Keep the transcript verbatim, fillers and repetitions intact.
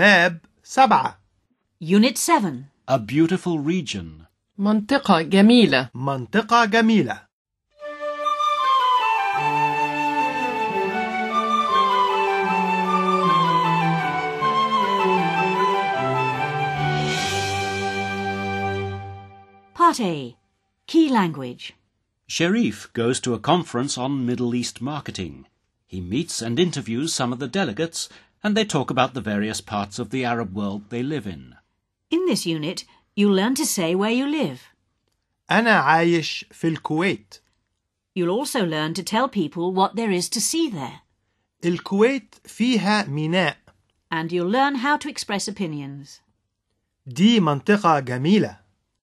باب سبعة. Unit seven. A beautiful region. منطقة جميلة. منطقة جميلة. Part A. Key language. Sharif goes to a conference on Middle East marketing. He meets and interviews some of the delegates, and they talk about the various parts of the Arab world they live in. In this unit, you'll learn to say where you live. أنا عايش في الكويت. You'll also learn to tell people what there is to see there. الكويت فيها ميناء. And you'll learn how to express opinions. دي منطقة جميلة.